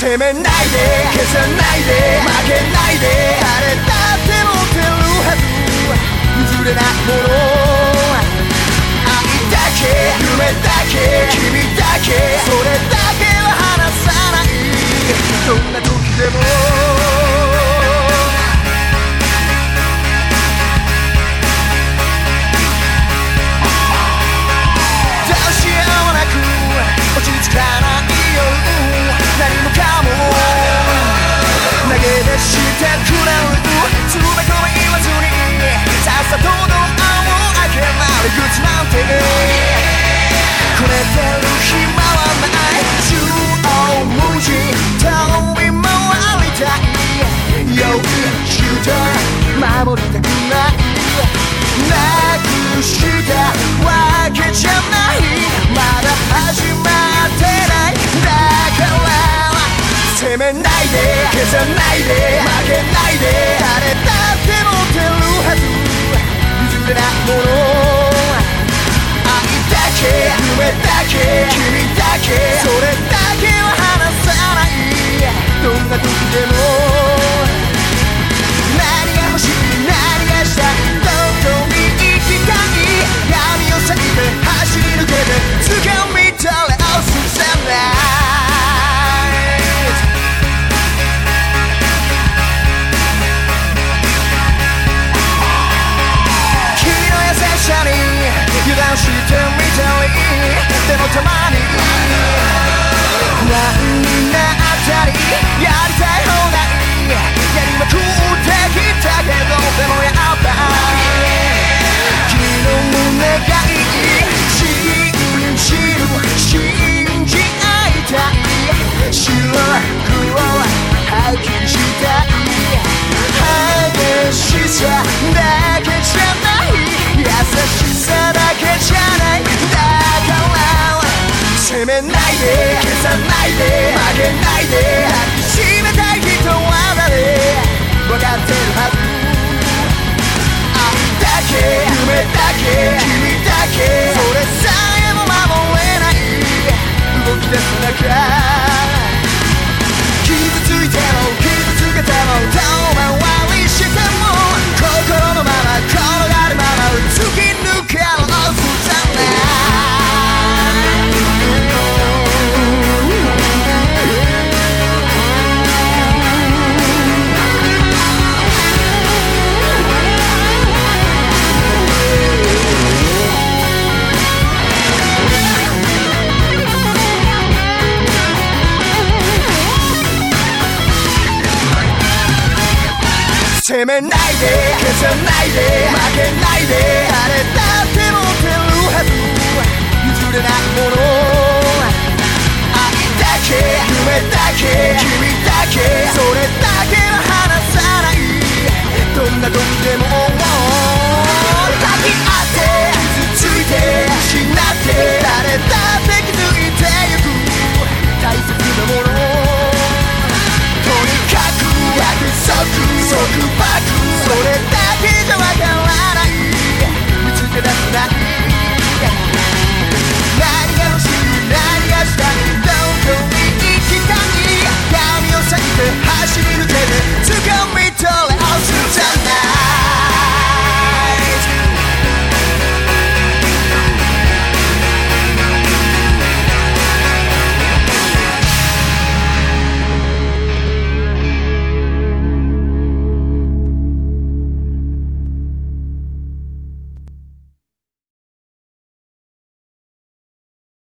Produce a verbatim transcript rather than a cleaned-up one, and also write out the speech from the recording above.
責めないで消さないで負けないで誰だって持ってるはず譲れないもの愛だけ夢だけ君だけそれだけは離さないどんな時でもどうしようもなく落ち着かないよ何もかも投げ出してくれるつべこべ言わずにさっさとドアを開けられ口なんてくれてる暇はない縦横無尽飛び回りたい用意して守りたくないなくしたわけじゃないまだ始まってないだから責めないで消さないで負けないで誰だって持ってるはず譲れないもの愛だけ夢だけ君だけそれだけは離さないどんな時でも何が欲しい何がしたいどこに行きたい闇を裂いて走り抜けて掴み取れ押すさない油断してみたいでもたまに不安になったりやりたい放題やりまくってきたけどでもやっぱり君の胸がいい信じる信じ合いたい白黒はっきりしたい激しさだけじゃない優しさだけじゃないだから責めないで消さないで負けないで抱きしめたい人は誰分かってるはず愛だけ夢だけ君だけそれさえも守れない動き出す中傷ついても傷つけても遠回りしても心のまま転がるまま突き抜けろすさ責めないで消さないで負けないで誰だって持ってるはず譲れないもの